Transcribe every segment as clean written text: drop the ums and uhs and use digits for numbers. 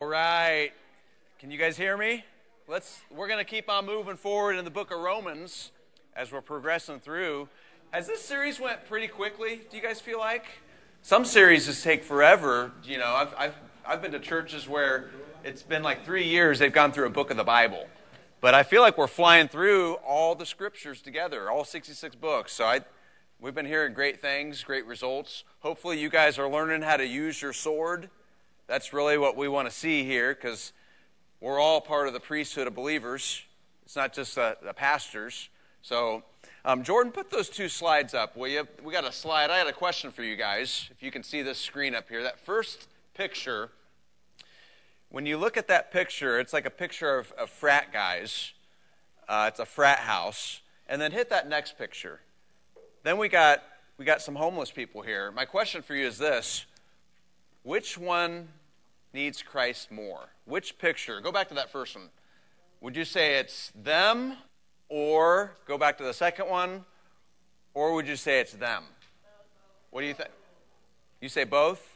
Right. Can you guys hear me? We're going to keep on moving forward in the book of Romans as we're progressing through. Has this series went pretty quickly? Do you guys feel like? Some series just take forever. You know, I've been to churches where it's been like 3 years they've gone through a book of the Bible. But I feel like we're flying through all the scriptures together, all 66 books. So we've been hearing great things, great results. Hopefully you guys are learning how to use your sword. That's really what we want to see here, because we're all part of the priesthood of believers. It's not just the pastors. So, Jordan, put those 2 slides up, will you? We got a slide. I had a question for you guys, if you can see this screen up here. That first picture, when you look at that picture, it's like a picture of frat guys. It's a frat house. And then hit that next picture. Then we got some homeless people here. My question for you is this. Which one needs Christ more? Which picture? Go back to that first one. Would you say it's them, or go back to the second one, or would you say it's them? What do you think? You say both?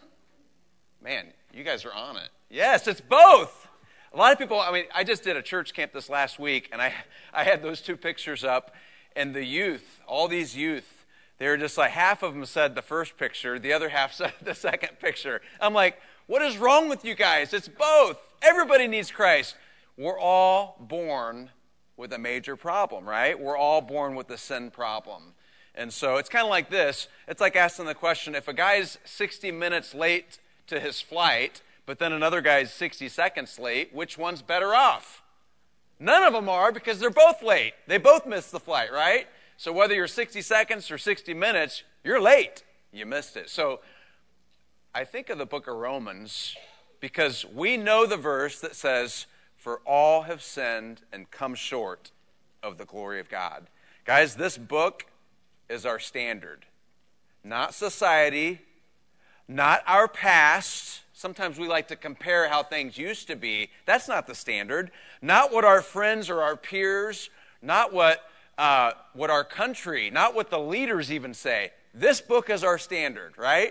Man, you guys are on it. Yes, it's both. A lot of people, I just did a church camp this last week, and I had those 2 pictures up, and the youth, all these youth, they were just like, half of them said the first picture, the other half said the second picture. I'm like, what is wrong with you guys? It's both. Everybody needs Christ. We're all born with a major problem, right? We're all born with a sin problem. And so it's kind of like this. It's like asking the question, if a guy's 60 minutes late to his flight, but then another guy's 60 seconds late, which one's better off? None of them are, because they're both late. They both missed the flight, right? So whether you're 60 seconds or 60 minutes, you're late. You missed it. So I think of the book of Romans because we know the verse that says, "For all have sinned and come short of the glory of God." Guys, this book is our standard. Not society, not our past. Sometimes we like to compare how things used to be. That's not the standard. Not what our friends or our peers, not what our country, not what the leaders even say. This book is our standard, right?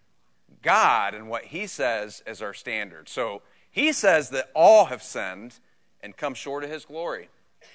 God and what he says is our standard. So he says that all have sinned and come short of his glory.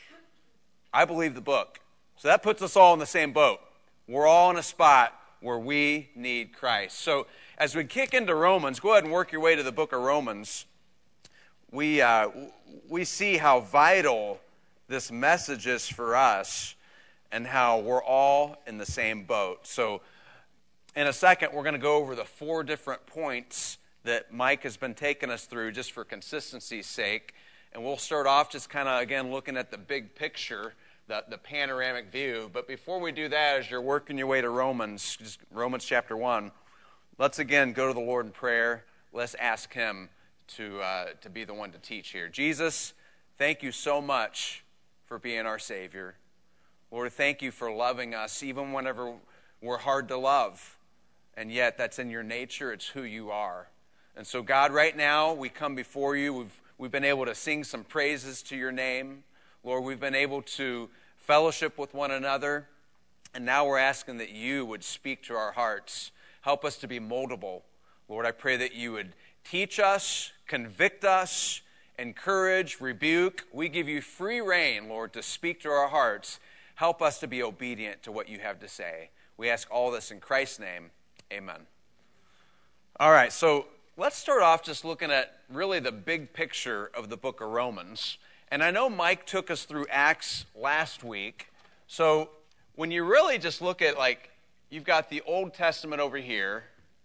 I believe the book. So that puts us all in the same boat. We're all in a spot where we need Christ. So as we kick into Romans, go ahead and work your way to the book of Romans. We see how vital this message is for us and how we're all in the same boat. So in a second, we're going to go over the 4 different points that Mike has been taking us through just for consistency's sake. And we'll start off just kind of, again, looking at the big picture, the panoramic view. But before we do that, as you're working your way to Romans, just Romans chapter 1, let's again go to the Lord in prayer. Let's ask him to be the one to teach here. Jesus, thank you so much for being our Savior. Lord, thank you for loving us even whenever we're hard to love. And yet that's in your nature. It's who you are. And so, God, right now we come before you. We've been able to sing some praises to your name. Lord, we've been able to fellowship with one another. And now we're asking that you would speak to our hearts. Help us to be moldable. Lord, I pray that you would teach us, convict us, encourage, rebuke. We give you free rein, Lord, to speak to our hearts. Help us to be obedient to what you have to say. We ask all this in Christ's name. Amen. All right, so let's start off just looking at really the big picture of the book of Romans. And I know Mike took us through Acts last week. So when you really just look at, like, you've got the Old Testament over here,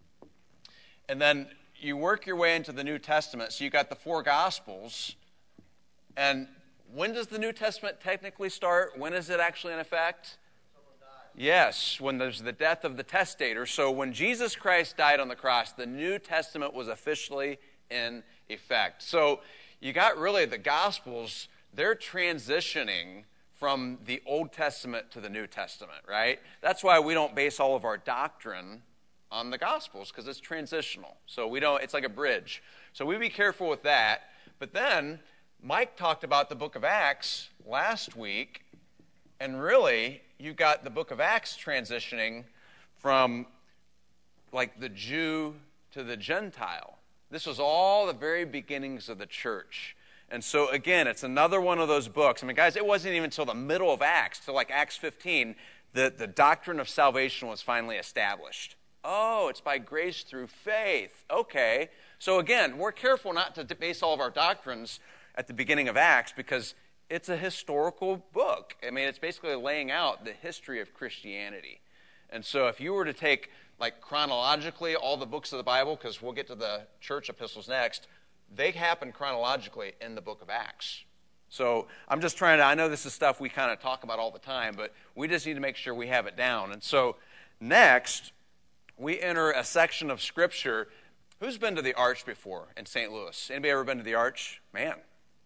and then you work your way into the New Testament. So you've got the 4 Gospels. And when does the New Testament technically start? When is it actually in effect? Yes, when there's the death of the testator. So when Jesus Christ died on the cross, the New Testament was officially in effect. So you got really the Gospels, they're transitioning from the Old Testament to the New Testament, right? That's why we don't base all of our doctrine on the Gospels, because it's transitional. So it's like a bridge. So we be careful with that. But then Mike talked about the book of Acts last week, and really you've got the book of Acts transitioning from like the Jew to the Gentile. This was all the very beginnings of the church. And so, again, it's another one of those books. I mean, guys, it wasn't even until the middle of Acts, till like Acts 15, that the doctrine of salvation was finally established. Oh, it's by grace through faith. Okay. So, again, we're careful not to base all of our doctrines at the beginning of Acts because it's a historical book. I mean, it's basically laying out the history of Christianity. And so if you were to take, like, chronologically all the books of the Bible, because we'll get to the church epistles next, they happen chronologically in the book of Acts. So I'm just trying to, I know this is stuff we kind of talk about all the time, but we just need to make sure we have it down. And so next, we enter a section of Scripture. Who's been to the Arch before in St. Louis? Anybody ever been to the Arch? Man,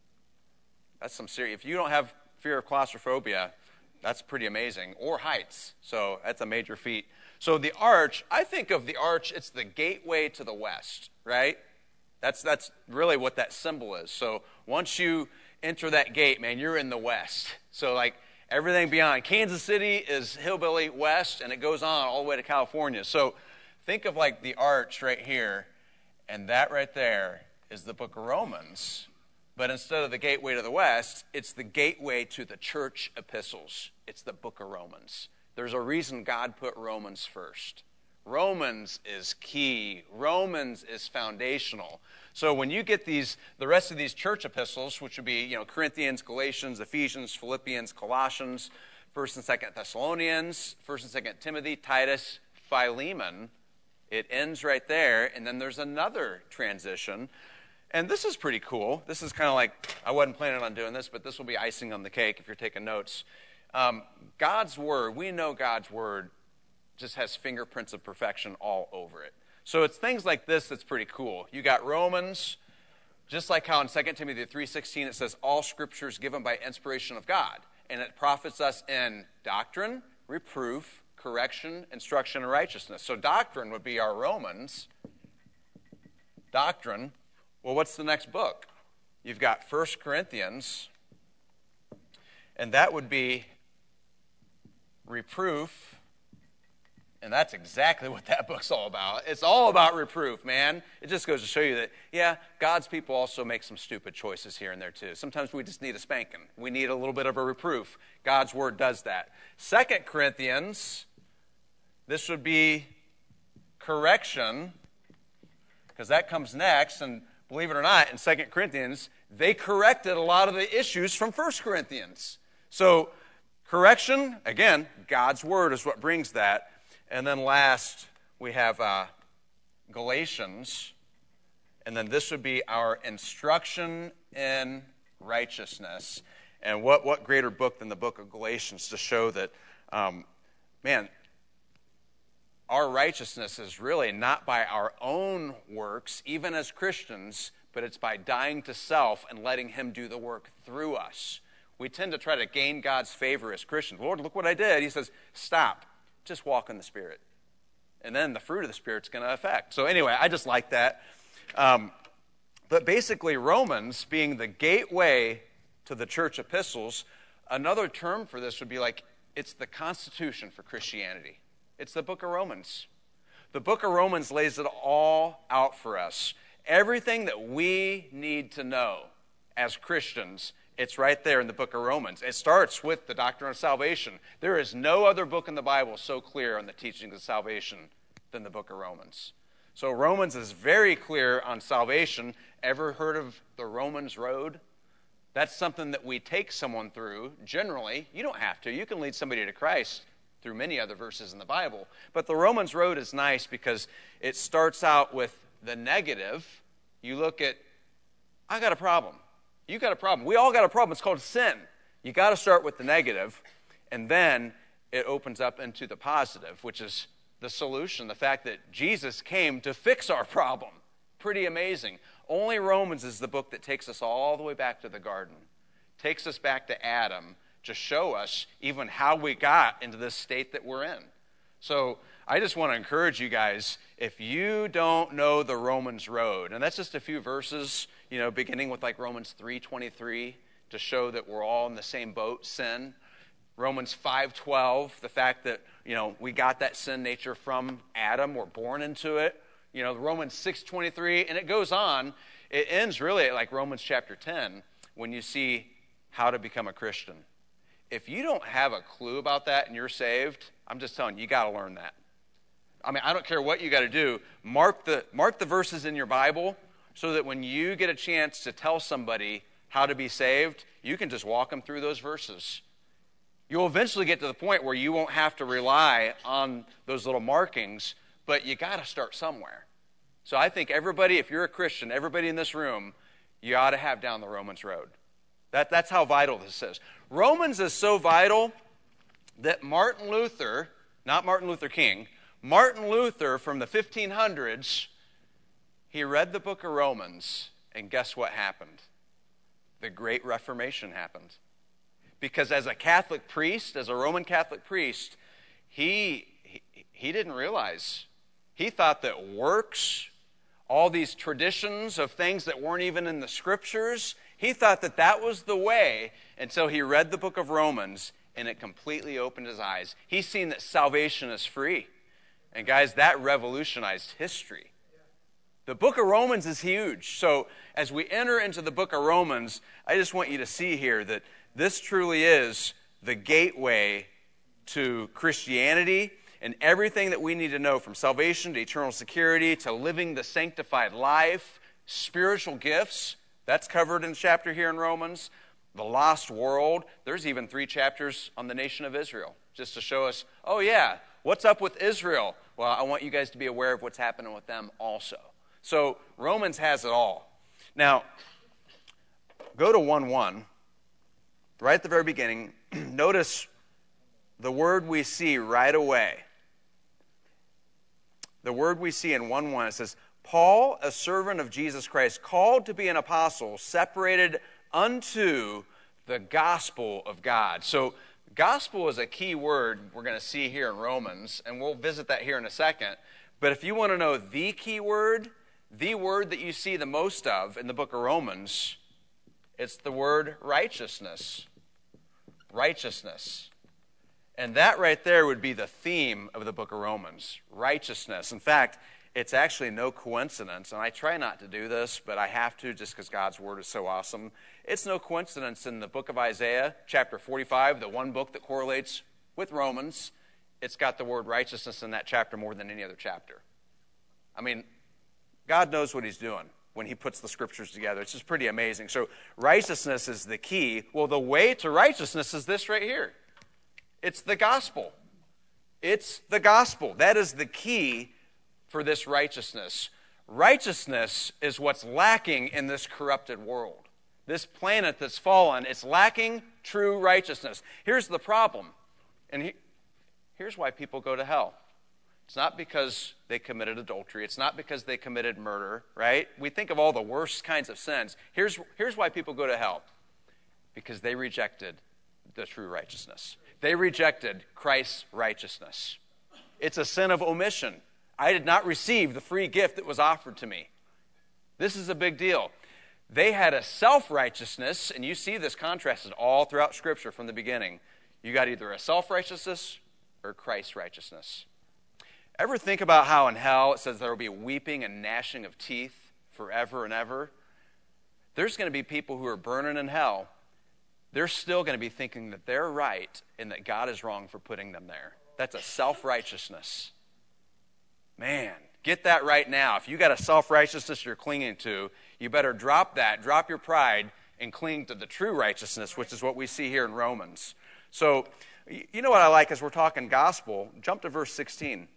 that's some serious. If you don't have fear of claustrophobia, that's pretty amazing. Or heights. So that's a major feat. So the Arch, I think of the Arch, it's the gateway to the West, right? That's really what that symbol is. So once you enter that gate, man, you're in the West. So like everything beyond. Kansas City is hillbilly West, and it goes on all the way to California. So think of like the Arch right here, and that right there is the book of Romans. But instead of the gateway to the West, it's the gateway to the church epistles. It's the book of Romans. There's a reason God put Romans first. Romans is key. Romans is foundational. So when you get the rest of these church epistles, which would be, Corinthians, Galatians, Ephesians, Philippians, Colossians, 1st and 2nd Thessalonians, 1st and 2nd Timothy, Titus, Philemon, it ends right there, and then there's another transition. And this is pretty cool. This is kind of like, I wasn't planning on doing this, but this will be icing on the cake if you're taking notes. God's Word, we know God's Word just has fingerprints of perfection all over it. So it's things like this that's pretty cool. You got Romans, just like how in 2 Timothy 3:16 it says, all Scripture is given by inspiration of God, and it profits us in doctrine, reproof, correction, instruction, and righteousness. So doctrine would be our Romans. Doctrine. Well, what's the next book? You've got 1 Corinthians, and that would be reproof. And that's exactly what that book's all about. It's all about reproof, man. It just goes to show you that, yeah, God's people also make some stupid choices here and there too. Sometimes we just need a spanking. We need a little bit of a reproof. God's Word does that. 2 Corinthians, this would be correction, because that comes next. And believe it or not, in 2 Corinthians, they corrected a lot of the issues from 1 Corinthians. So correction, again, God's Word is what brings that. And then last, we have Galatians. And then this would be our instruction in righteousness. And what greater book than the book of Galatians to show that, our righteousness is really not by our own works, even as Christians, but it's by dying to self and letting Him do the work through us. We tend to try to gain God's favor as Christians. Lord, look what I did. He says, stop. Just walk in the Spirit. And then the fruit of the Spirit's going to affect. So anyway, I just like that. But basically, Romans being the gateway to the church epistles, another term for this would be like, it's the constitution for Christianity. It's the book of Romans. The book of Romans lays it all out for us. Everything that we need to know as Christians, it's right there in the book of Romans. It starts with the doctrine of salvation. There is no other book in the Bible so clear on the teachings of salvation than the book of Romans. So Romans is very clear on salvation. Ever heard of the Romans Road? That's something that we take someone through. Generally, you don't have to. You can lead somebody to Christ through many other verses in the Bible. But the Romans Road is nice because it starts out with the negative. You look at, I got a problem. You got a problem. We all got a problem. It's called sin. You got to start with the negative, and then it opens up into the positive, which is the solution, the fact that Jesus came to fix our problem. Pretty amazing. Only Romans is the book that takes us all the way back to the garden, takes us back to Adam to show us even how we got into this state that we're in. So I just want to encourage you guys, if you don't know the Romans Road, and that's just a few verses, beginning with like Romans 3:23 to show that we're all in the same boat, sin. Romans 5:12, the fact that, we got that sin nature from Adam, we're born into it. Romans 6:23, and it goes on. It ends really at like Romans chapter 10 when you see how to become a Christian. If you don't have a clue about that and you're saved, I'm just telling you, you got to learn that. I mean, I don't care what you got to do. Mark the verses in your Bible so that when you get a chance to tell somebody how to be saved, you can just walk them through those verses. You'll eventually get to the point where you won't have to rely on those little markings, but you got to start somewhere. So I think everybody, if you're a Christian, everybody in this room, you ought to have down the Romans road. That's how vital this is. Romans is so vital that Martin Luther, not Martin Luther King, Martin Luther from the 1500s, he read the book of Romans, and guess what happened? The Great Reformation happened. Because as a Catholic priest, as a Roman Catholic priest, he didn't realize. He thought that works, all these traditions of things that weren't even in the Scriptures, he thought that that was the way until he read the book of Romans, and it completely opened his eyes. He's seen that salvation is free. And guys, that revolutionized history. The book of Romans is huge. So as we enter into the book of Romans, I just want you to see here that this truly is the gateway to Christianity and everything that we need to know, from salvation to eternal security to living the sanctified life, spiritual gifts. That's covered in the chapter here in Romans. The lost world. There's even 3 chapters on the nation of Israel, just to show us, oh yeah, what's up with Israel? Well, I want you guys to be aware of what's happening with them also. So Romans has it all. Now, go to 1:1. Right at the very beginning, notice the word we see right away. The word we see in 1:1, it says, Paul, a servant of Jesus Christ, called to be an apostle, separated unto the gospel of God. So gospel is a key word we're going to see here in Romans, and we'll visit that here in a second. But if you want to know the key word, the word that you see the most of in the book of Romans, it's the word righteousness. Righteousness. And that right there would be the theme of the book of Romans, righteousness. In fact, it's actually no coincidence, and I try not to do this, but I have to just because God's word is so awesome. It's no coincidence in the book of Isaiah, chapter 45, the one book that correlates with Romans, it's got the word righteousness in that chapter more than any other chapter. I mean, God knows what he's doing when he puts the scriptures together. It's just pretty amazing. So righteousness is the key. Well, the way to righteousness is this right here. It's the gospel. It's the gospel. That is the key for this righteousness. Righteousness is what's lacking in this corrupted world. This planet that's fallen, it's lacking true righteousness. Here's the problem. And here's why people go to hell. It's not because they committed adultery. It's not because they committed murder, right? We think of all the worst kinds of sins. Here's why people go to hell. Because they rejected the true righteousness. They rejected Christ's righteousness. It's a sin of omission. I did not receive the free gift that was offered to me. This is a big deal. They had a self-righteousness, and you see this contrasted all throughout Scripture from the beginning. You got either a self-righteousness or Christ's righteousness. Ever think about how in hell it says there will be weeping and gnashing of teeth forever and ever? There's going to be people who are burning in hell. They're still going to be thinking that they're right and that God is wrong for putting them there. That's a self-righteousness. Man, get that right now. If you got a self-righteousness you're clinging to, you better drop that, drop your pride, and cling to the true righteousness, which is what we see here in Romans. So, you know what I like as we're talking gospel? Jump to verse 16.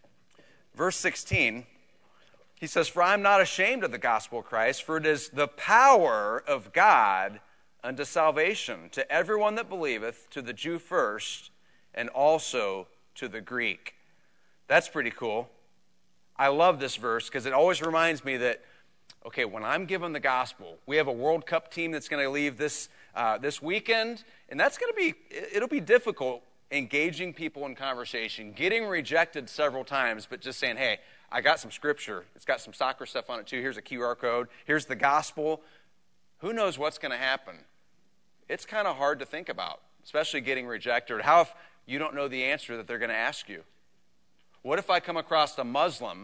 Verse 16, he says, For I am not ashamed of the gospel of Christ, for it is the power of God unto salvation, to everyone that believeth, to the Jew first, and also to the Greek. That's pretty cool. I love this verse because it always reminds me that, okay, when I'm given the gospel, we have a World Cup team that's going to leave this weekend, and that's going to be, it'll be difficult engaging people in conversation, getting rejected several times, but just saying, hey, I got some scripture. It's got some soccer stuff on it too. Here's a QR code. Here's the gospel. Who knows what's going to happen? It's kind of hard to think about, especially getting rejected. How if you don't know the answer that they're going to ask you? What if I come across a Muslim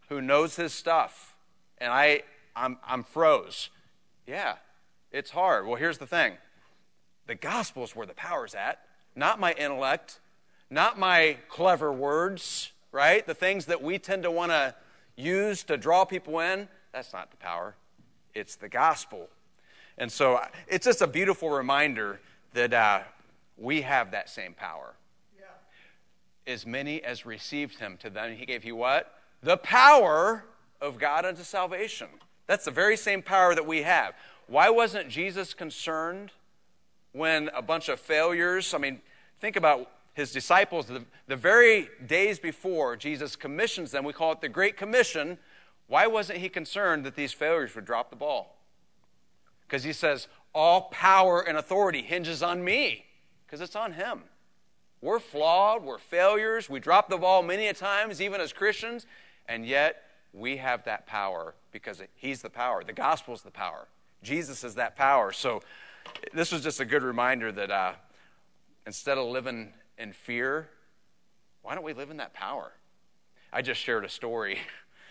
who knows his stuff, and I'm froze. Yeah, it's hard. Well, here's the thing. The gospel is where the power's at, not my intellect, not my clever words, right? The things that we tend to want to use to draw people in, that's not the power. It's the gospel. And so it's just a beautiful reminder that we have that same power. Yeah. As many as received him, to them he gave you what? The power of God unto salvation. That's the very same power that we have. Why wasn't Jesus concerned when a bunch of failures, think about his disciples, the very days before Jesus commissions them, we call it the Great Commission. Why wasn't he concerned that these failures would drop the ball? Because he says, all power and authority hinges on me, because it's on him. We're flawed, we're failures, we drop the ball many a times, even as Christians, and yet we have that power because he's the power. The gospel's the power. Jesus is that power. So this was just a good reminder that instead of living in fear, why don't we live in that power? I just shared a story.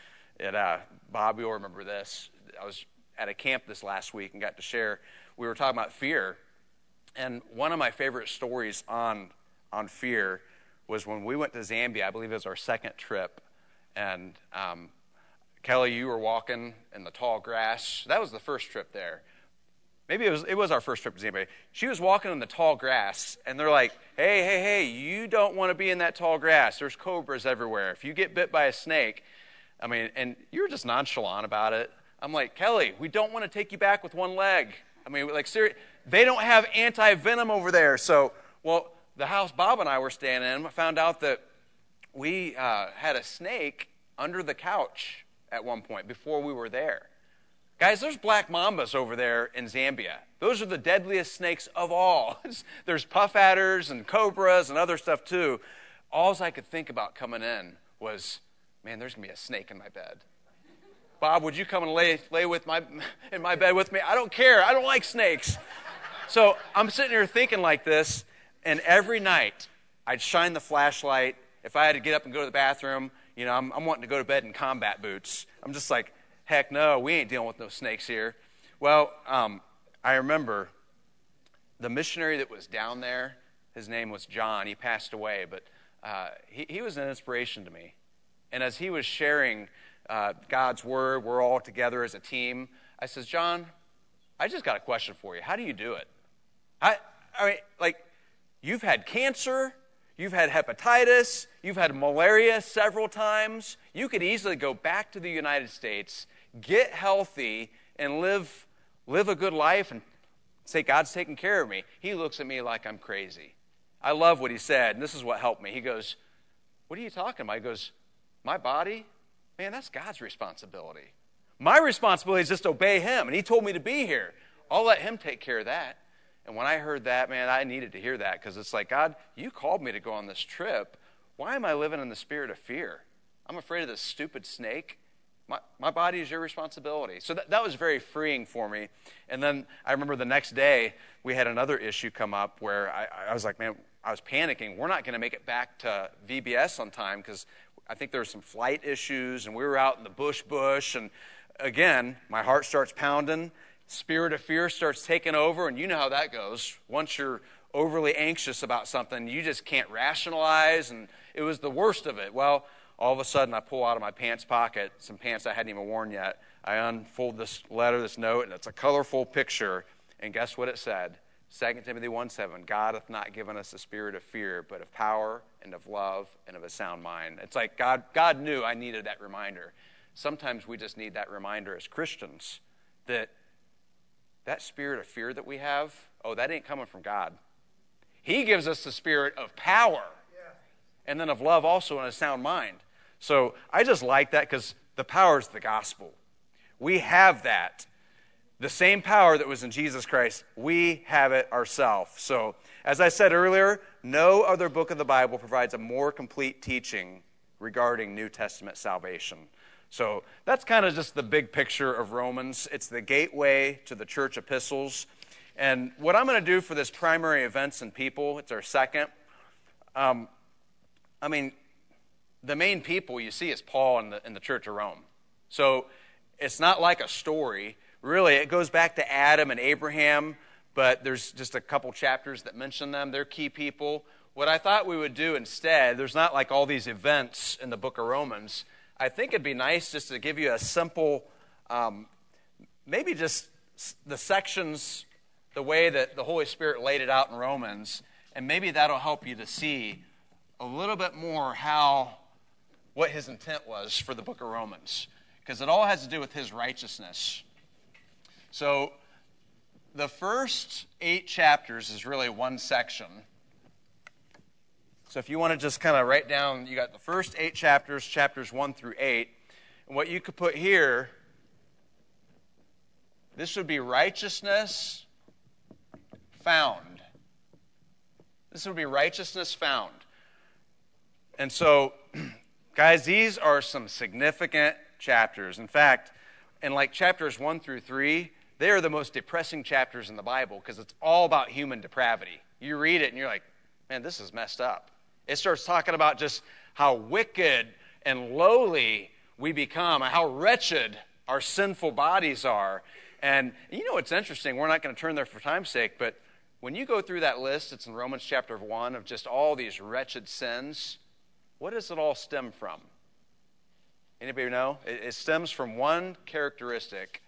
Bob, you'll remember this. I was at a camp this last week and got to share. We were talking about fear. And one of my favorite stories on fear was when we went to Zambia. I believe it was our second trip. And Kelly, you were walking in the tall grass. That was the first trip there. Maybe it was our first trip to Zambia. She was walking in the tall grass, and they're like, hey, you don't want to be in that tall grass. There's cobras everywhere. If you get bit by a snake, and you were just nonchalant about it. I'm like, Kelly, we don't want to take you back with one leg. Seriously, they don't have anti-venom over there. So, the house Bob and I were staying in, I found out that we had a snake under the couch at one point before we were there. Guys, there's black mambas over there in Zambia. Those are the deadliest snakes of all. There's puff adders and cobras and other stuff too. All I could think about coming in was, man, there's going to be a snake in my bed. Bob, would you come and lay in my bed with me? I don't care. I don't like snakes. So I'm sitting here thinking like this, and every night I'd shine the flashlight. If I had to get up and go to the bathroom, I'm wanting to go to bed in combat boots. I'm just like, heck no, we ain't dealing with no snakes here. Well, I remember the missionary that was down there, his name was John. He passed away, but he was an inspiration to me. And as he was sharing God's word, we're all together as a team, I says, John, I just got a question for you. How do you do it? You've had cancer, you've had hepatitis, you've had malaria several times. You could easily go back to the United States, get healthy, and live a good life and say, God's taking care of me. He looks at me like I'm crazy. I love what he said, and this is what helped me. He goes, what are you talking about? He goes, my body? Man, that's God's responsibility. My responsibility is just to obey him, and he told me to be here. I'll let him take care of that. And when I heard that, man, I needed to hear that because it's like, God, you called me to go on this trip. Why am I living in the spirit of fear? I'm afraid of this stupid snake. My body is your responsibility. So that was very freeing for me. And then I remember the next day, we had another issue come up where I was like, man, I was panicking. We're not going to make it back to VBS on time because I think there were some flight issues, and we were out in the bush. And again, my heart starts pounding. Spirit of fear starts taking over, and you know how that goes. Once you're overly anxious about something, you just can't rationalize, and it was the worst of it. Well, all of a sudden, I pull out of my pants pocket some pants I hadn't even worn yet. I unfold this letter, this note, and it's a colorful picture, and guess what it said? 2 Timothy 1:7, God hath not given us a spirit of fear, but of power and of love and of a sound mind. It's like God knew I needed that reminder. Sometimes we just need that reminder as Christians that spirit of fear that we have, that ain't coming from God. He gives us the spirit of power and then of love also and a sound mind. So I just like that because the power is the gospel. We have that. The same power that was in Jesus Christ, we have it ourselves. So as I said earlier, no other book of the Bible provides a more complete teaching regarding New Testament salvation. So that's kind of just the big picture of Romans. It's the gateway to the church epistles. And what I'm going to do for this primary events and people, it's our second. the main people you see is Paul and the Church of Rome. So it's not like a story. Really, it goes back to Adam and Abraham, but there's just a couple chapters that mention them. They're key people. What I thought we would do instead, there's not like all these events in the book of Romans. I think it'd be nice just to give you a simple, maybe just the sections, the way that the Holy Spirit laid it out in Romans, and maybe that'll help you to see a little bit more what his intent was for the book of Romans, because it all has to do with his righteousness. So the first 8 chapters is really one section. So if you want to just kind of write down, you got the first 8 chapters, chapters 1 through 8. And what you could put here, this would be righteousness found. This would be righteousness found. And so, guys, these are some significant chapters. In fact, in like chapters 1 through 3, they are the most depressing chapters in the Bible because it's all about human depravity. You read it and you're like, man, this is messed up. It starts talking about just how wicked and lowly we become, and how wretched our sinful bodies are. And you know what's interesting? We're not going to turn there for time's sake, but when you go through that list, it's in Romans chapter 1, of just all these wretched sins, what does it all stem from? Anybody know? It stems from one characteristic.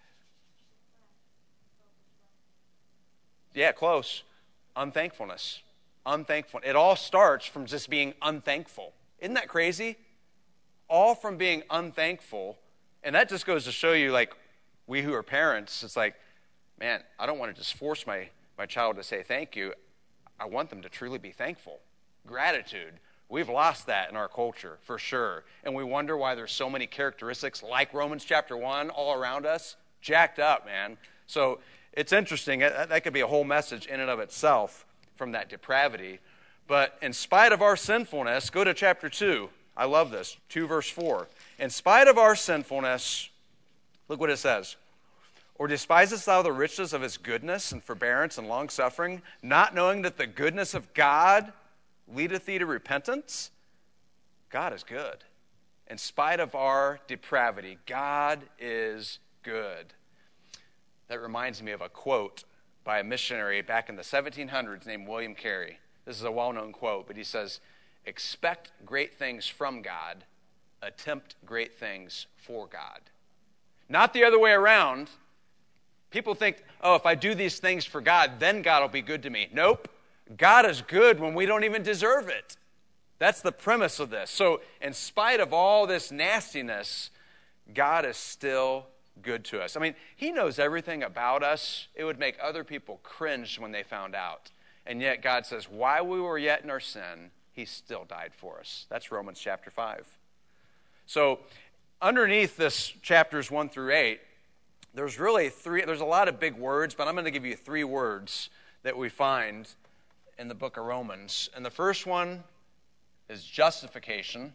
Yeah, close. Unthankfulness. Unthankful. It all starts from just being unthankful. Isn't that crazy? All from being unthankful. And that just goes to show you, like, we who are parents, it's like, man, I don't want to just force my child to say thank you. I want them to truly be thankful. Gratitude. We've lost that in our culture, for sure. And we wonder why there's so many characteristics like Romans chapter 1 all around us. Jacked up, man. So it's interesting. That could be a whole message in and of itself from that depravity. But in spite of our sinfulness, go to chapter 2. I love this. 2 verse 4. In spite of our sinfulness, look what it says. Or despisest thou the riches of his goodness and forbearance and long-suffering, not knowing that the goodness of God leadeth thee to repentance? God is good. In spite of our depravity, God is good. That reminds me of a quote by a missionary back in the 1700s named William Carey. This is a well-known quote, but he says, expect great things from God, attempt great things for God. Not the other way around. People think, oh, if I do these things for God, then God will be good to me. Nope. God is good when we don't even deserve it. That's the premise of this. So in spite of all this nastiness, God is still good to us. I mean, he knows everything about us. It would make other people cringe when they found out. And yet God says, while we were yet in our sin, he still died for us. That's Romans chapter 5. So underneath this chapters 1 through 8, there's a lot of big words, but I'm going to give you 3 words that we find in the book of Romans. And the first one is justification.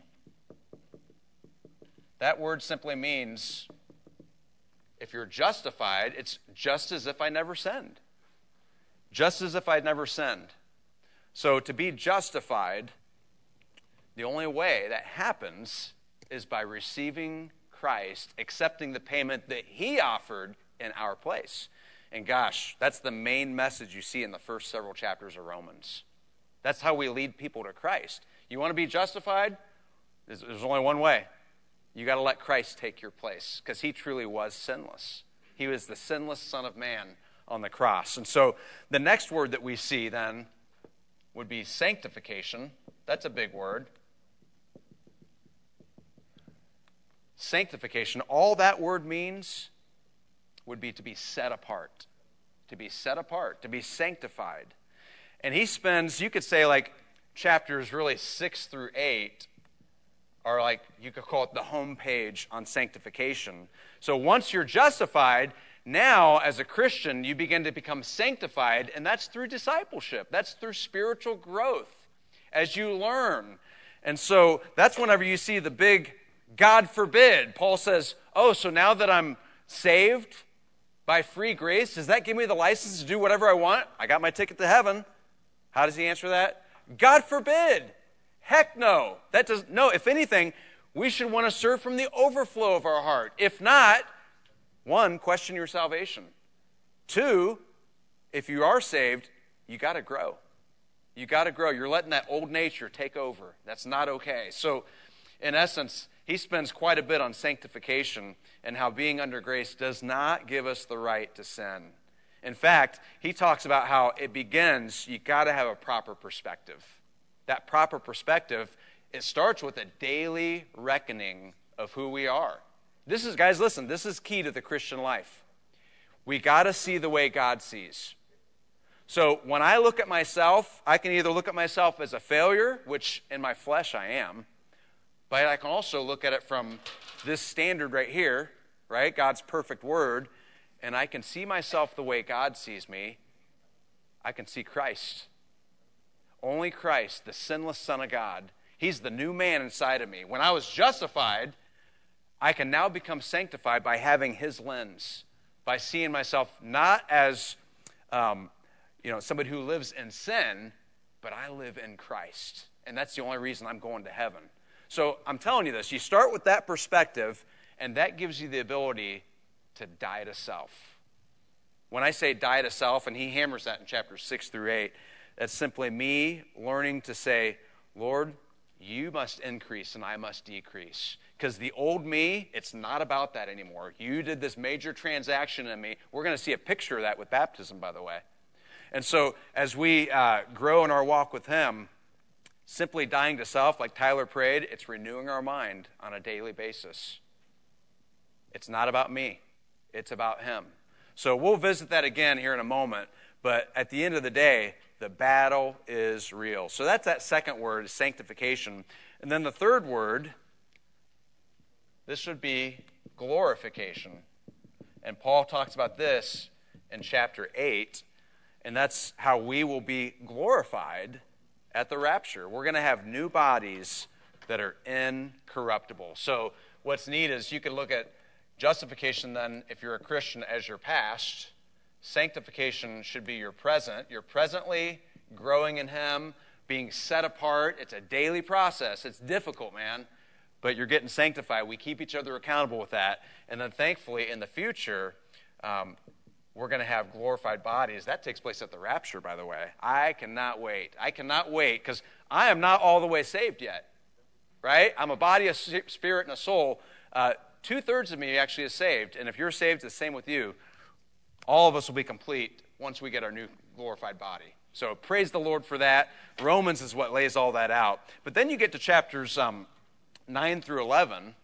That word simply means if you're justified, it's just as if I never sinned. Just as if I'd never sinned. So to be justified, the only way that happens is by receiving Christ, accepting the payment that he offered in our place. And gosh, that's the main message you see in the first several chapters of Romans. That's how we lead people to Christ. You want to be justified? There's only one way. You got to let Christ take your place, because he truly was sinless. He was the sinless Son of Man on the cross. And so the next word that we see then would be sanctification. That's a big word. Sanctification, all that word means would be to be set apart. To be set apart, to be sanctified. And he spends, you could say, like chapters really 6 through 8 are like, you could call it the home page on sanctification. So once you're justified, now as a Christian, you begin to become sanctified, and that's through discipleship. That's through spiritual growth as you learn. And so that's whenever you see the big God forbid. Paul says, oh, so now that I'm saved by free grace, does that give me the license to do whatever I want? I got my ticket to heaven. How does he answer that? God forbid. Heck no. No, if anything, we should want to serve from the overflow of our heart. If not, one, question your salvation. Two, if you are saved, you got to grow. You got to grow. You're letting that old nature take over. That's not okay. So, in essence, he spends quite a bit on sanctification and how being under grace does not give us the right to sin. In fact, he talks about how it begins, you got to have a proper perspective. That proper perspective, it starts with a daily reckoning of who we are. Guys, listen, this is key to the Christian life. We got to see the way God sees. So when I look at myself, I can either look at myself as a failure, which in my flesh I am, but I can also look at it from this standard right here, right? God's perfect word, and I can see myself the way God sees me. I can see Christ. Only Christ, the sinless Son of God. He's the new man inside of me. When I was justified, I can now become sanctified by having his lens, by seeing myself not as somebody who lives in sin, but I live in Christ. And that's the only reason I'm going to heaven. So I'm telling you this. You start with that perspective, and that gives you the ability to die to self. When I say die to self, and he hammers that in chapters 6 through 8, that's simply me learning to say, Lord, you must increase and I must decrease. Because the old me, it's not about that anymore. You did this major transaction in me. We're going to see a picture of that with baptism, by the way. And so as we grow in our walk with him, simply dying to self, like Tyler prayed, it's renewing our mind on a daily basis. It's not about me. It's about him. So we'll visit that again here in a moment. But at the end of the day, the battle is real. So that's that second word, sanctification. And then the third word, this would be glorification. And Paul talks about this in chapter 8. And that's how we will be glorified at the rapture. We're going to have new bodies that are incorruptible. So what's neat is you can look at justification then, if you're a Christian, as your past. Sanctification should be your present. You're presently growing in him, being set apart. It's a daily process. It's difficult, man, but you're getting sanctified. We keep each other accountable with that. And then thankfully, in the future, we're going to have glorified bodies. That takes place at the rapture, by the way. I cannot wait. I cannot wait because I am not all the way saved yet, right? I'm a body, a spirit, and a soul. 2/3 of me actually is saved. And if you're saved, it's the same with you. All of us will be complete once we get our new glorified body. So praise the Lord for that. Romans is what lays all that out. But then you get to chapters 9 through 11.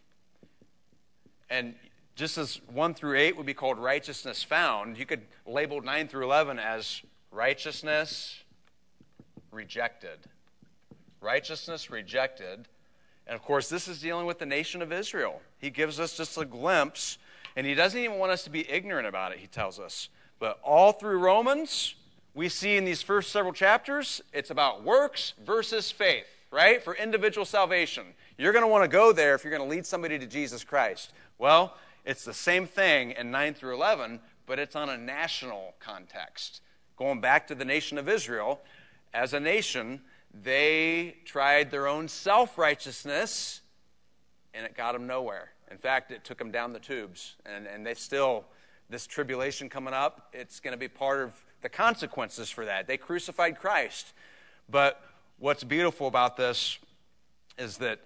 And just as 1 through 8 would be called righteousness found, you could label 9 through 11 as righteousness rejected. Righteousness rejected. And of course, this is dealing with the nation of Israel. He gives us just a glimpse. And he doesn't even want us to be ignorant about it, he tells us. But all through Romans, we see in these first several chapters, it's about works versus faith, right? For individual salvation. You're going to want to go there if you're going to lead somebody to Jesus Christ. Well, it's the same thing in 9 through 11, but it's on a national context. Going back to the nation of Israel, as a nation, they tried their own self-righteousness, and it got them nowhere. In fact, it took them down the tubes, and they still, this tribulation coming up, it's going to be part of the consequences for that. They crucified Christ. But what's beautiful about this is that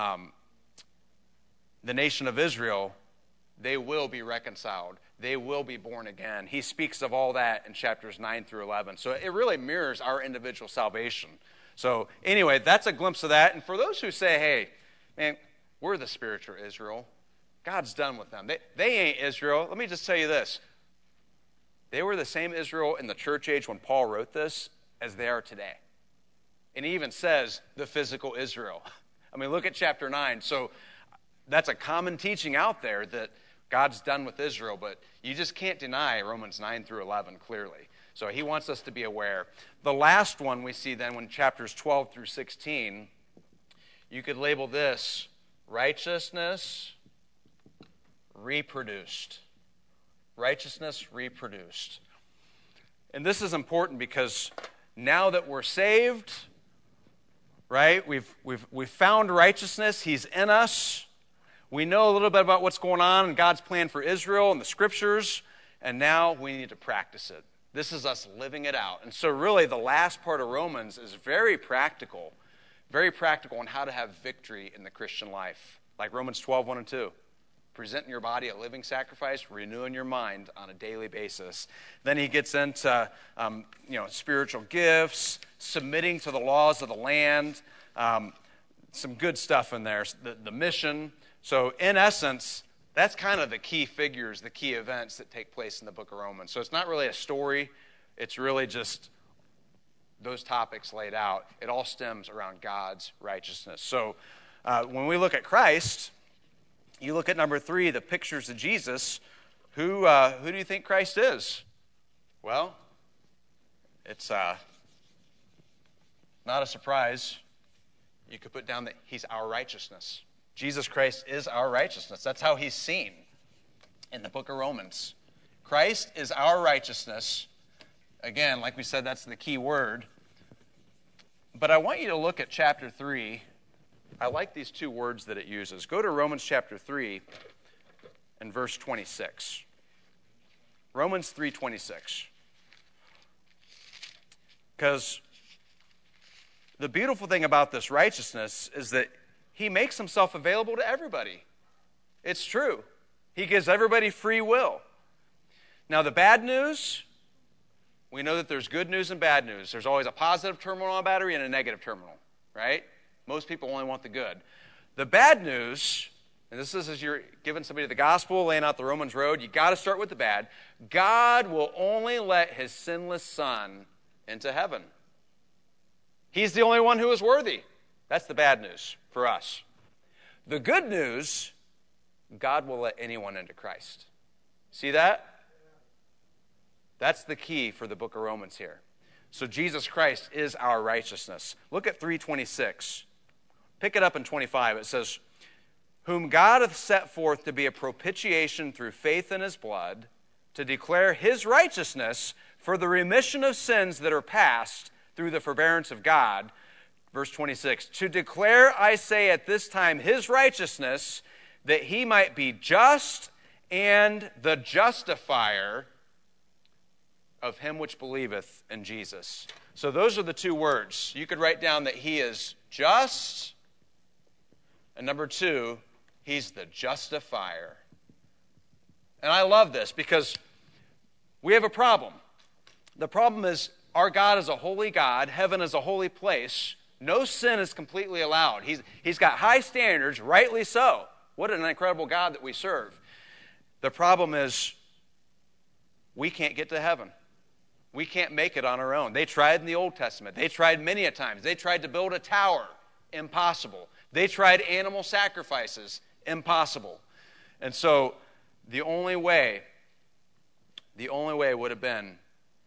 the nation of Israel, they will be reconciled. They will be born again. He speaks of all that in chapters 9 through 11. So it really mirrors our individual salvation. So anyway, that's a glimpse of that. And for those who say, hey, man, we're the spiritual Israel. God's done with them. They ain't Israel. Let me just tell you this. They were the same Israel in the church age when Paul wrote this as they are today. And he even says the physical Israel. I mean, look at chapter 9. So that's a common teaching out there that God's done with Israel, but you just can't deny Romans 9 through 11 clearly. So he wants us to be aware. The last one we see then when chapters 12 through 16, you could label this righteousness reproduced. Righteousness reproduced. And this is important because now that we're saved, right? We've found righteousness. He's in us. We know a little bit about what's going on in God's plan for Israel and the Scriptures, and now we need to practice it. This is us living it out. And so really the last part of Romans is very practical on how to have victory in the Christian life. Like Romans 12, 1 and 2. Presenting your body a living sacrifice, renewing your mind on a daily basis. Then he gets into spiritual gifts, submitting to the laws of the land, some good stuff in there, the mission. So in essence, that's kind of the key figures, the key events that take place in the book of Romans. So it's not really a story. It's really just those topics laid out. It all stems around God's righteousness. So when we look at Christ, you look at number 3, the pictures of Jesus. Who do you think Christ is? Well, it's not a surprise. You could put down that he's our righteousness. Jesus Christ is our righteousness. That's how he's seen in the book of Romans. Christ is our righteousness. Again, like we said, that's the key word. But I want you to look at chapter 3. I like these 2 words that it uses. Go to Romans chapter 3 and verse 26. Romans 3:26. Because the beautiful thing about this righteousness is that he makes himself available to everybody. It's true. He gives everybody free will. Now, the bad news, we know that there's good news and bad news. There's always a positive terminal on a battery and a negative terminal, right? Most people only want the good. The bad news, and this is as you're giving somebody the gospel, laying out the Romans road, you got to start with the bad. God will only let his sinless Son into heaven. He's the only one who is worthy. That's the bad news for us. The good news, God will let anyone into Christ. See that? That's the key for the book of Romans here. So Jesus Christ is our righteousness. Look at 3:26. Pick it up in 25. It says, whom God hath set forth to be a propitiation through faith in his blood, to declare his righteousness for the remission of sins that are past through the forbearance of God. Verse 26, to declare, I say, at this time his righteousness, that he might be just and the justifier of him which believeth in Jesus. So those are the 2 words. You could write down that he is just, and number 2, he's the justifier. And I love this because we have a problem. The problem is our God is a holy God. Heaven is a holy place. No sin is completely allowed. He's got high standards, rightly so. What an incredible God that we serve. The problem is we can't get to heaven. We can't make it on our own. They tried in the Old Testament. They tried many a times. They tried to build a tower. Impossible. They tried animal sacrifices. Impossible. And so the only way would have been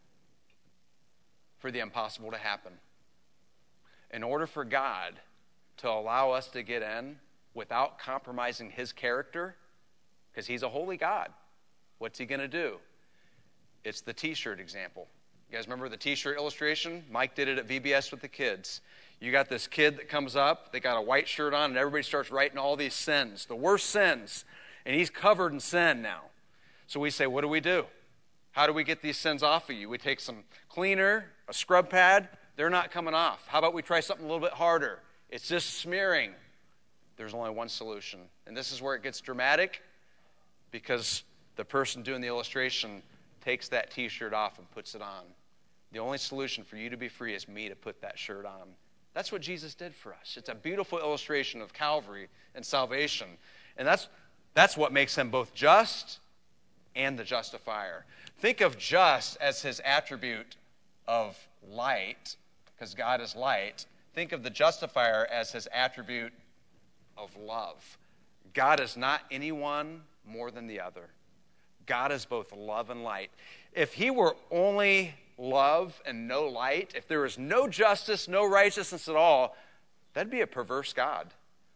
for the impossible to happen. In order for God to allow us to get in without compromising his character, because he's a holy God, what's he going to do? It's the t-shirt example. You guys remember the t-shirt illustration? Mike did it at VBS with the kids. You got this kid that comes up, they got a white shirt on, and everybody starts writing all these sins, the worst sins, and he's covered in sin now. So we say, what do? How do we get these sins off of you? We take some cleaner, a scrub pad. They're not coming off. How about we try something a little bit harder? It's just smearing. There's only one solution. And this is where it gets dramatic, because the person doing the illustration takes that t-shirt off and puts it on. The only solution for you to be free is me to put that shirt on. That's what Jesus did for us. It's a beautiful illustration of Calvary and salvation. And that's what makes him both just and the justifier. Think of just as his attribute of light, because God is light. Think of the justifier as his attribute of love. God is not anyone more than the other. God is both love and light. If he were only love and no light, if there was no justice, no righteousness at all, that'd be a perverse God.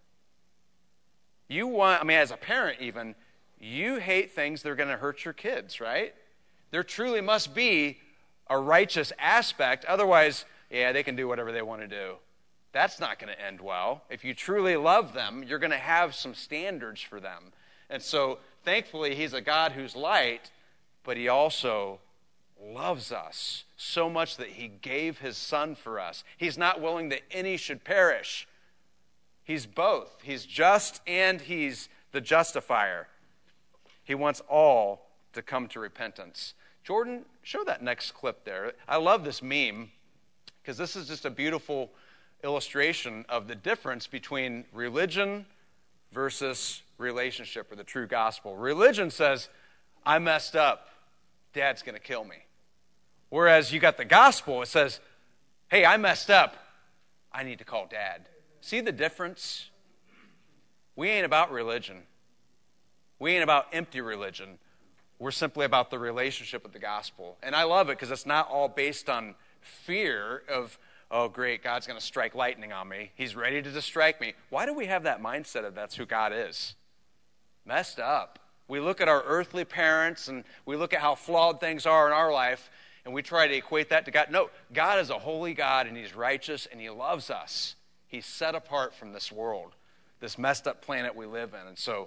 As a parent even, you hate things that are going to hurt your kids, right? There truly must be a righteous aspect. Otherwise, they can do whatever they want to do. that's not going to end well. If you truly love them, you're going to have some standards for them. And so, thankfully, he's a God who's light, but he also loves us so much that he gave his son for us. He's not willing that any should perish. He's both. He's just and he's the justifier. He wants all to come to repentance. Jordan, show that next clip there. I love this meme because this is just a beautiful illustration of the difference between religion versus relationship or the true gospel. Religion says, I messed up. Dad's going to kill me. Whereas you got the gospel, it says, hey, I messed up. I need to call Dad. See the difference? We ain't about religion. We ain't about empty religion. We're simply about the relationship with the gospel. And I love it because it's not all based on fear of, oh, great, God's going to strike lightning on me. He's ready to strike me. Why do we have that mindset of that's who God is? Messed up. We look at our earthly parents and we look at how flawed things are in our life and we try to equate that to God. No, God is a holy God and he's righteous and he loves us. He's set apart from this world, this messed up planet we live in. And so,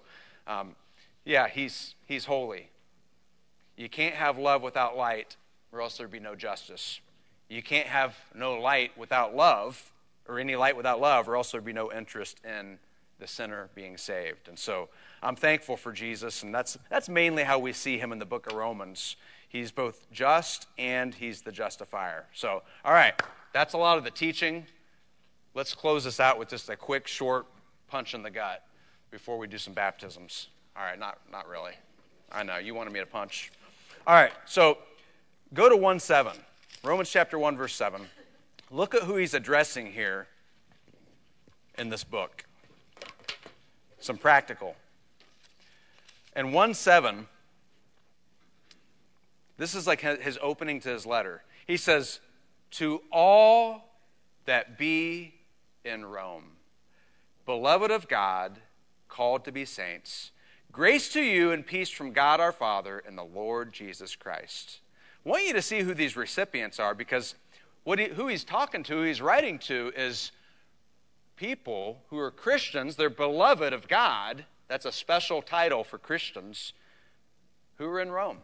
he's holy. You can't have love without light or else there'd be no justice. You can't have no light without love or any light without love or else there'd be no interest in the sinner being saved. And so I'm thankful for Jesus, and that's mainly how we see him in the book of Romans. He's both just and he's the justifier. So, all right, that's a lot of the teaching. Let's close this out with just a quick, short punch in the gut before we do some baptisms. All right, not really. I know, you wanted me to punch. All right, so go to 1:7. Romans chapter 1, verse 7. Look at who he's addressing here in this book. Some practical. And 1:7, this is like his opening to his letter. He says, to all that be in Rome, beloved of God, called to be saints, grace to you and peace from God our Father and the Lord Jesus Christ. I want you to see who these recipients are because who he's talking to, who he's writing to, is people who are Christians. They're beloved of God. That's a special title for Christians who are in Rome.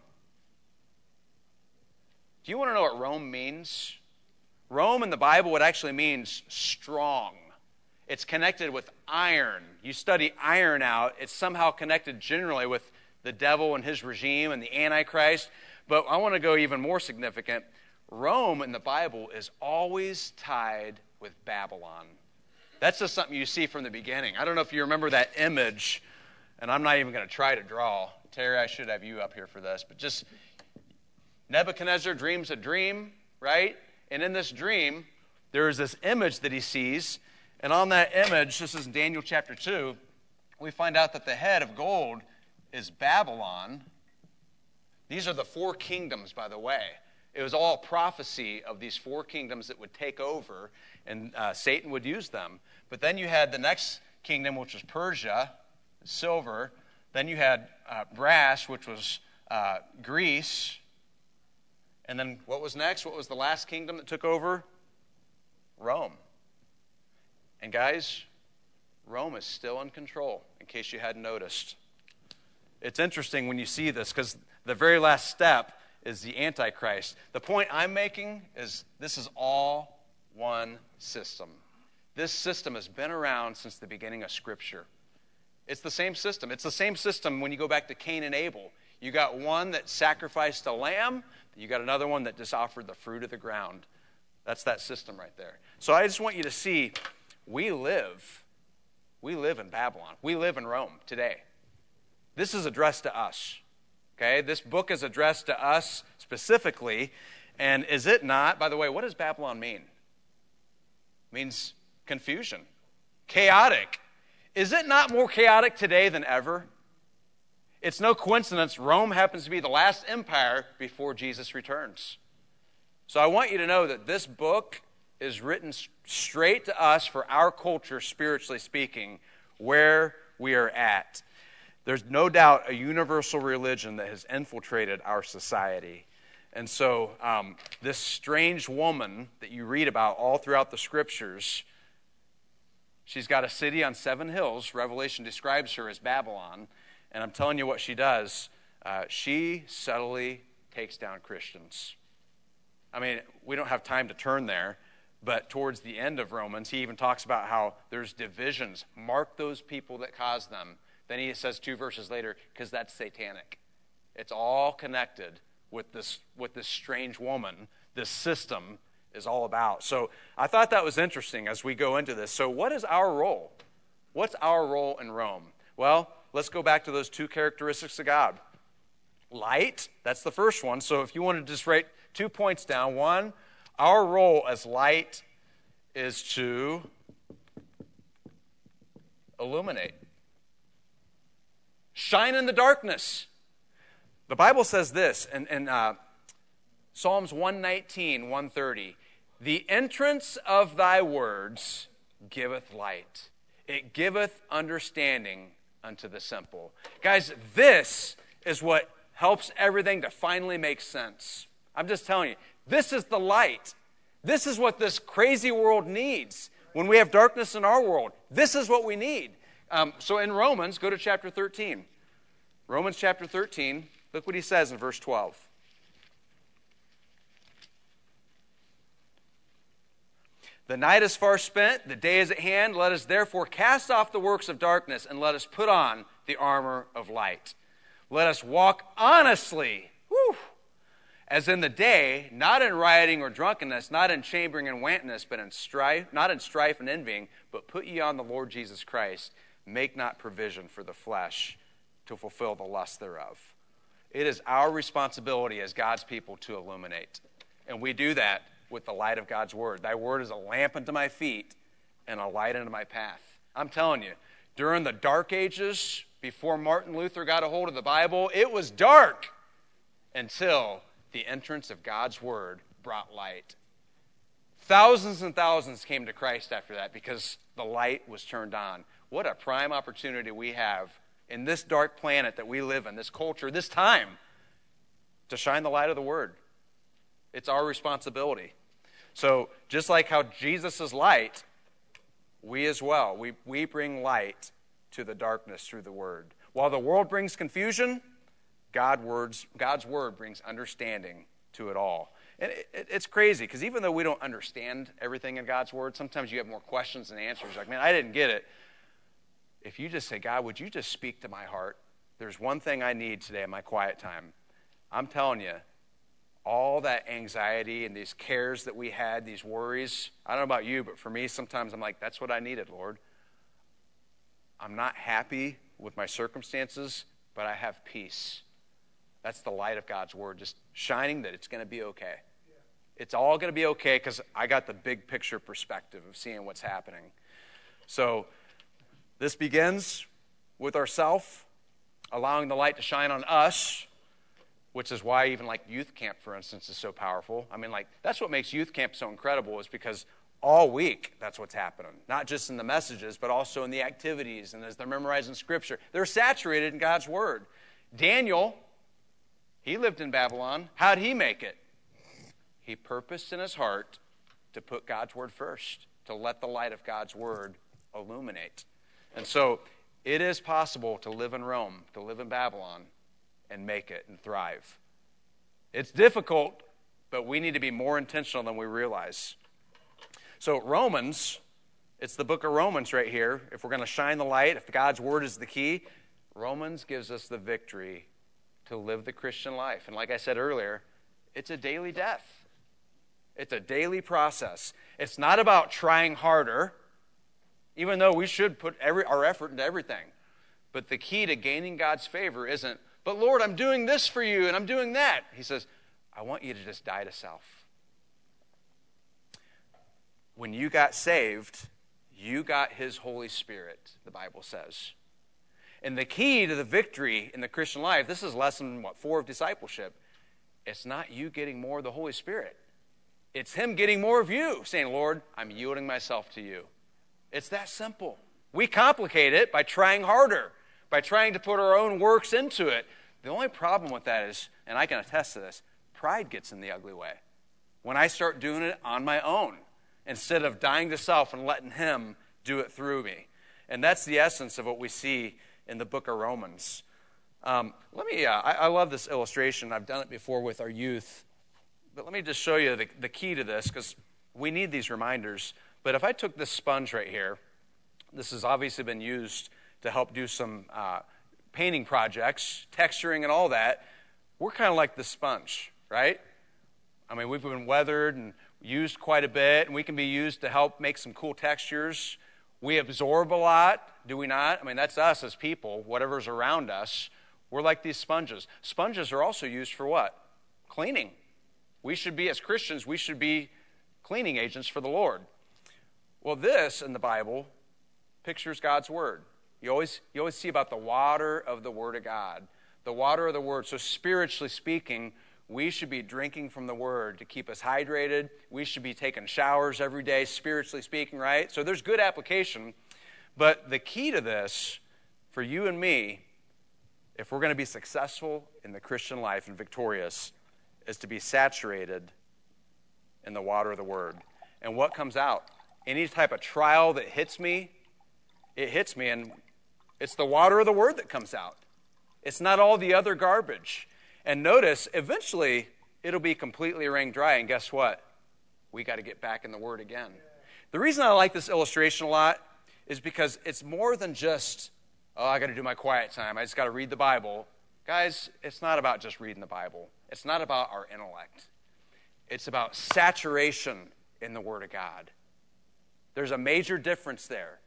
Do you want to know what Rome means? Rome in the Bible, it actually means strong. It's connected with iron. You study iron out, it's somehow connected generally with the devil and his regime and the Antichrist. But I want to go even more significant. Rome in the Bible is always tied with Babylon. That's just something you see from the beginning. I don't know if you remember that image, and I'm not even going to try to draw. Terry, I should have you up here for this, but just Nebuchadnezzar dreams a dream, right? And in this dream, there is this image that he sees, and on that image, this is in Daniel chapter 2, we find out that the head of gold is Babylon. These are the four kingdoms, by the way. It was all prophecy of these four kingdoms that would take over, and Satan would use them. But then you had the next kingdom, which was Persia, silver. Then you had brass, which was Greece. And then what was next? What was the last kingdom that took over? Rome. And guys, Rome is still in control, in case you hadn't noticed. It's interesting when you see this, because the very last step is the Antichrist. The point I'm making is this is all one system. This system has been around since the beginning of Scripture. It's the same system. It's the same system when you go back to Cain and Abel. You got one that sacrificed a lamb. You got another one that just offered the fruit of the ground. That's that system right there. So I just want you to see, we live in Babylon. We live in Rome today. This is addressed to us. Okay, this book is addressed to us specifically, and is it not? By the way, what does Babylon mean? It means confusion, chaotic. Is it not more chaotic today than ever? It's no coincidence Rome happens to be the last empire before Jesus returns. So I want you to know that this book is written straight to us for our culture, spiritually speaking, where we are at. There's no doubt a universal religion that has infiltrated our society. And so this strange woman that you read about all throughout the Scriptures, She's got a city on 7 hills. Revelation describes her as Babylon. And I'm telling you what she does. She subtly takes down Christians. I mean, we don't have time to turn there, but towards the end of Romans, he even talks about how there's divisions. Mark those people that cause them. Then he says 2 verses later, because that's satanic. It's all connected with this strange woman. This system is all about. So I thought that was interesting as we go into this. So what is our role? What's our role in Rome? Well, let's go back to those 2 characteristics of God. Light, that's the first one. So if you want to just write 2 points down. 1, our role as light is to illuminate. Shine in the darkness. The Bible says this in Psalms 119, 130. The entrance of thy words giveth light. It giveth understanding unto the simple. Guys, this is what helps everything to finally make sense. I'm just telling you, this is the light. This is what this crazy world needs. When we have darkness in our world, this is what we need. So in Romans, go to chapter 13. Romans chapter 13, look what he says in verse 12. The night is far spent, the day is at hand. Let us therefore cast off the works of darkness and let us put on the armor of light. Let us walk honestly, as in the day, not in rioting or drunkenness, not in chambering and wantonness, but in strife, not in strife and envying, but put ye on the Lord Jesus Christ. Make not provision for the flesh to fulfill the lust thereof. It is our responsibility as God's people to illuminate. And we do that with the light of God's word. Thy word is a lamp unto my feet and a light unto my path. I'm telling you, during the dark ages, before Martin Luther got a hold of the Bible, it was dark until the entrance of God's word brought light. Thousands and thousands came to Christ after that because the light was turned on. What a prime opportunity we have in this dark planet that we live in, this culture, this time, to shine the light of the word. It's our responsibility. So just like how Jesus is light, we as well, we bring light to the darkness through the word. While the world brings confusion, God's word brings understanding to it all. And it's crazy, because even though we don't understand everything in God's word, sometimes you have more questions than answers. Like, man, I didn't get it. If you just say, God, would you just speak to my heart? There's one thing I need today in my quiet time. I'm telling you, all that anxiety and these cares that we had, these worries, I don't know about you, but for me, sometimes I'm like, that's what I needed, Lord. I'm not happy with my circumstances, but I have peace. That's the light of God's word, just shining that it's going to be okay. Yeah. It's all going to be okay because I got the big picture perspective of seeing what's happening. So this begins with ourself, allowing the light to shine on us, which is why even like youth camp, for instance, is so powerful. I mean, like, that's what makes youth camp so incredible, is because all week that's what's happening. Not just in the messages, but also in the activities and as they're memorizing Scripture. They're saturated in God's word. Daniel, he lived in Babylon. How'd he make it? He purposed in his heart to put God's word first, to let the light of God's word illuminate. And so it is possible to live in Rome, to live in Babylon, and make it and thrive. It's difficult, but we need to be more intentional than we realize. So Romans, it's the book of Romans right here. If we're going to shine the light, if God's word is the key, Romans gives us the victory to live the Christian life. And like I said earlier, it's a daily death. It's a daily process. It's not about trying harder, even though we should put our effort into everything. But the key to gaining God's favor isn't, but Lord, I'm doing this for you and I'm doing that. He says, I want you to just die to self. When you got saved, you got his Holy Spirit, the Bible says. And the key to the victory in the Christian life, this is lesson, 4 of discipleship. It's not you getting more of the Holy Spirit. It's him getting more of you, saying, Lord, I'm yielding myself to you. It's that simple. We complicate it by trying harder, by trying to put our own works into it. The only problem with that is, and I can attest to this, pride gets in the ugly way. When I start doing it on my own, instead of dying to self and letting him do it through me. And that's the essence of what we see in the book of Romans. I love this illustration. I've done it before with our youth. But let me just show you the key to this, because we need these reminders. But if I took this sponge right here, this has obviously been used to help do some painting projects, texturing and all that. We're kind of like the sponge, right? I mean, we've been weathered and used quite a bit, and we can be used to help make some cool textures. We absorb a lot, do we not? I mean, that's us as people, whatever's around us. We're like these sponges. Sponges are also used for what? Cleaning. We should be, as Christians, we should be cleaning agents for the Lord. Well, this in the Bible pictures God's Word. You always see about the water of the Word of God. The water of the Word. So spiritually speaking, we should be drinking from the Word to keep us hydrated. We should be taking showers every day, spiritually speaking, right? So there's good application. But the key to this, for you and me, if we're going to be successful in the Christian life and victorious, is to be saturated in the water of the Word. And what comes out? Any type of trial that hits me, it hits me, and it's the water of the Word that comes out. It's not all the other garbage. And notice, eventually, it'll be completely wring dry, and guess what? We got to get back in the Word again. The reason I like this illustration a lot is because it's more than just, oh, I got to do my quiet time. I just got to read the Bible. Guys, it's not about just reading the Bible. It's not about our intellect. It's about saturation in the Word of God. There's a major difference there.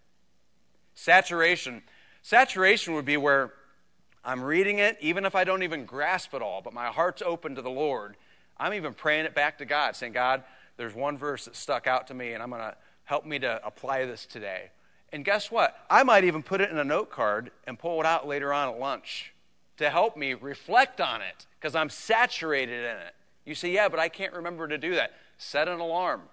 Saturation would be where I'm reading it, even if I don't even grasp it all, but my heart's open to the Lord. I'm even praying it back to God, saying, God, there's one verse that stuck out to me, and I'm going to help me to apply this today. And guess what? I might even put it in a note card and pull it out later on at lunch to help me reflect on it, because I'm saturated in it. You say, yeah, but I can't remember to do that. Set an alarm.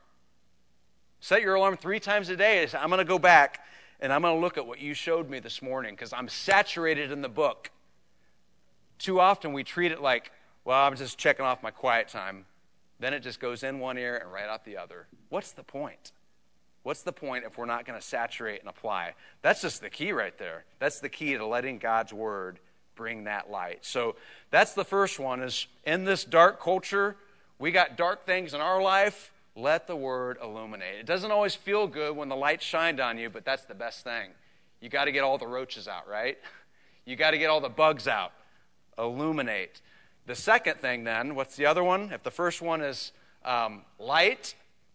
Set your alarm 3 times a day. I'm going to go back, and I'm going to look at what you showed me this morning, because I'm saturated in the book. Too often we treat it like, well, I'm just checking off my quiet time. Then it just goes in one ear and right out the other. What's the point? What's the point if we're not going to saturate and apply? That's just the key right there. That's the key to letting God's Word bring that light. So that's the first one, is in this dark culture, we got dark things in our life. Let the Word illuminate. It doesn't always feel good when the light shined on you, but that's the best thing. You got to get all the roaches out, right? You got to get all the bugs out. Illuminate. The second thing then, what's the other one? If the first one is light,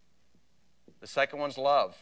the second one's love.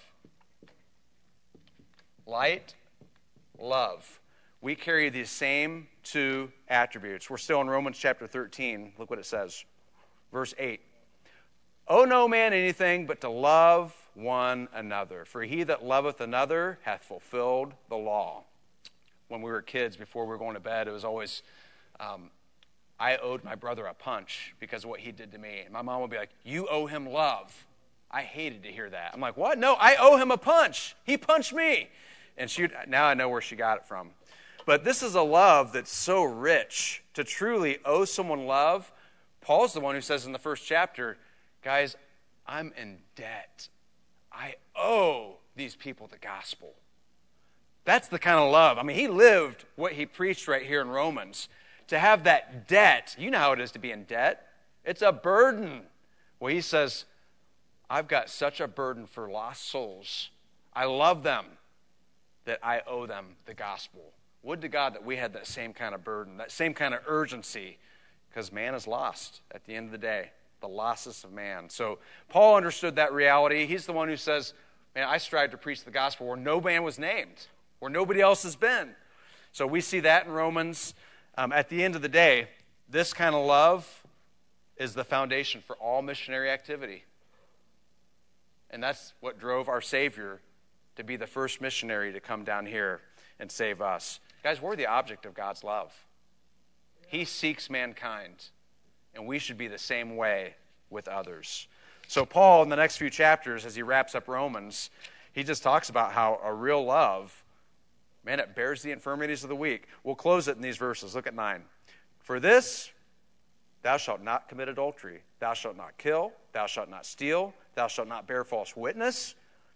Light, love. We carry these same 2 attributes. We're still in Romans chapter 13. Look what it says. Verse 8. Owe no man anything but to love one another. For he that loveth another hath fulfilled the law. When we were kids, before we were going to bed, it was always, I owed my brother a punch because of what he did to me. And my mom would be like, you owe him love. I hated to hear that. I'm like, what? No, I owe him a punch. He punched me. And now I know where she got it from. But this is a love that's so rich. To truly owe someone love, Paul's the one who says in the first chapter, guys, I'm in debt. I owe these people the gospel. That's the kind of love. I mean, he lived what he preached right here in Romans. To have that debt, you know how it is to be in debt. It's a burden. Well, he says, I've got such a burden for lost souls. I love them that I owe them the gospel. Would to God that we had that same kind of burden, that same kind of urgency, because man is lost at the end of the day, the losses of man. So Paul understood that reality. He's the one who says, man, I strive to preach the gospel where no man was named, where nobody else has been. So we see that in Romans. At the end of the day, this kind of love is the foundation for all missionary activity. And that's what drove our Savior to be the first missionary to come down here and save us. Guys, we're the object of God's love. He seeks mankind, and we should be the same way with others. So Paul, in the next few chapters, as he wraps up Romans, he just talks about how a real love, man, it bears the infirmities of the weak. We'll close it in these verses. Look at 9. For this, thou shalt not commit adultery. Thou shalt not kill. Thou shalt not steal. Thou shalt not bear false witness.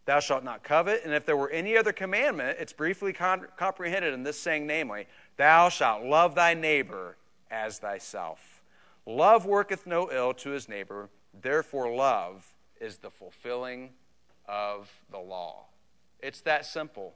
thou shalt not covet. And if there were any other commandment, it's briefly comprehended in this saying, namely, thou shalt love thy neighbor as thyself. Love worketh no ill to his neighbor, therefore love is the fulfilling of the law. It's that simple.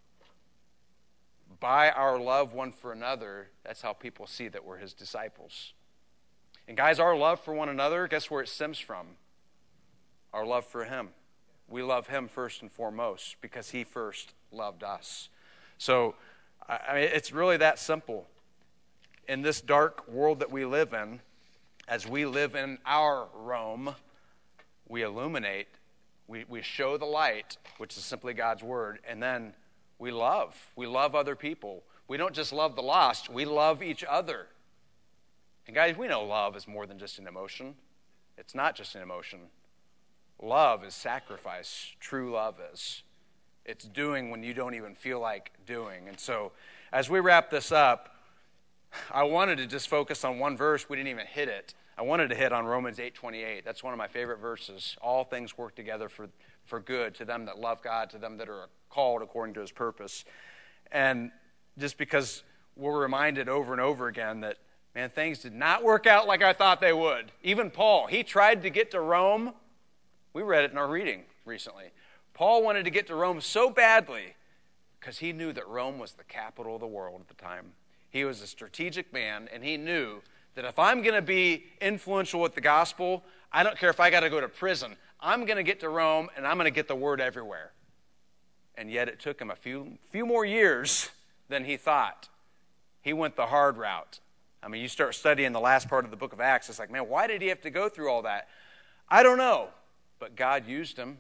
By our love one for another, that's how people see that we're his disciples. And guys, our love for one another, guess where it stems from? Our love for him. We love him first and foremost because he first loved us. So, I mean, it's really that simple. In this dark world that we live in, as we live in our Rome, we illuminate, we show the light, which is simply God's word, and then we love. We love other people. We don't just love the lost, we love each other. And guys, we know love is more than just an emotion. It's not just an emotion. Love is sacrifice. True love is. It's doing when you don't even feel like doing. And so, as we wrap this up, I wanted to just focus on one verse. We didn't even hit it. I wanted to hit on Romans 8:28. That's one of my favorite verses. All things work together for good to them that love God, to them that are called according to his purpose. And just because we're reminded over and over again that, man, things did not work out like I thought they would. Even Paul, he tried to get to Rome. We read it in our reading recently. Paul wanted to get to Rome so badly because he knew that Rome was the capital of the world at the time. He was a strategic man, and he knew that if I'm going to be influential with the gospel, I don't care if I got to go to prison. I'm going to get to Rome, and I'm going to get the word everywhere. And yet it took him a few more years than he thought. He went the hard route. I mean, you start studying the last part of the book of Acts, it's like, man, why did he have to go through all that? I don't know, but God used him.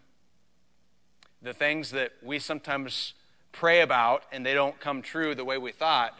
The things that we sometimes pray about and they don't come true the way we thought,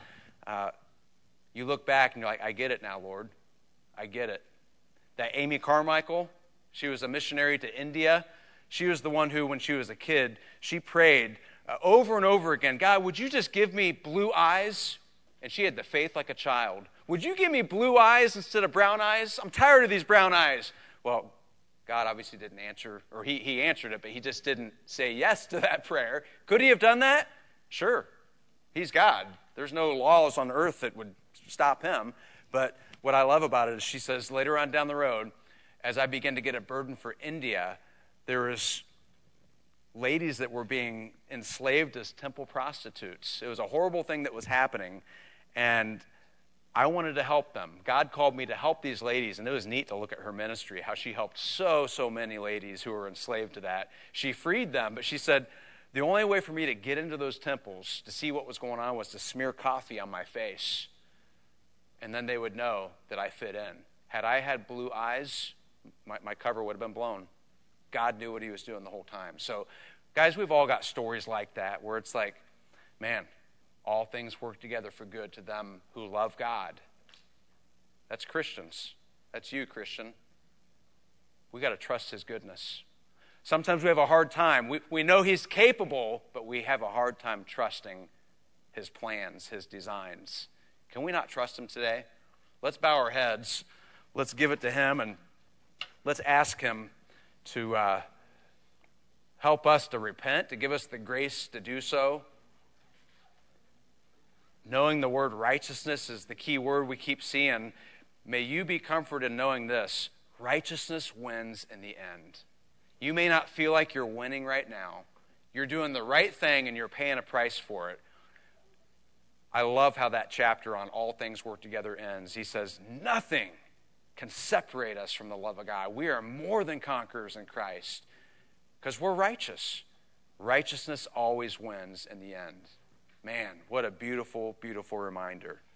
you look back and you're like, I get it now, Lord. I get it. That Amy Carmichael, she was a missionary to India. She was the one who, when she was a kid, she prayed over and over again, God, would you just give me blue eyes? And she had the faith like a child. Would you give me blue eyes instead of brown eyes? I'm tired of these brown eyes. Well, God obviously didn't answer, or he answered it, but he just didn't say yes to that prayer. Could he have done that? Sure. He's God. There's no laws on earth that would stop him. But what I love about it is she says later on down the road, as I began to get a burden for India, there was ladies that were being enslaved as temple prostitutes. It was a horrible thing that was happening, and I wanted to help them. God called me to help these ladies, and it was neat to look at her ministry, how she helped so many ladies who were enslaved to that. She freed them, but she said, the only way for me to get into those temples to see what was going on was to smear coffee on my face, and then they would know that I fit in. Had I had blue eyes, my cover would have been blown. God knew what he was doing the whole time. So, guys, we've all got stories like that where it's like, man, all things work together for good to them who love God. That's Christians. That's you, Christian. We got to trust his goodness. Sometimes we have a hard time. We know he's capable, but we have a hard time trusting his plans, his designs. Can we not trust him today? Let's bow our heads. Let's give it to him, and let's ask him to help us to repent, to give us the grace to do so. Knowing the word righteousness is the key word we keep seeing. May you be comforted in knowing this. Righteousness wins in the end. You may not feel like you're winning right now. You're doing the right thing and you're paying a price for it. I love how that chapter on all things work together ends. He says, nothing can separate us from the love of God. We are more than conquerors in Christ because we're righteous. Righteousness always wins in the end. Man, what a beautiful, beautiful reminder.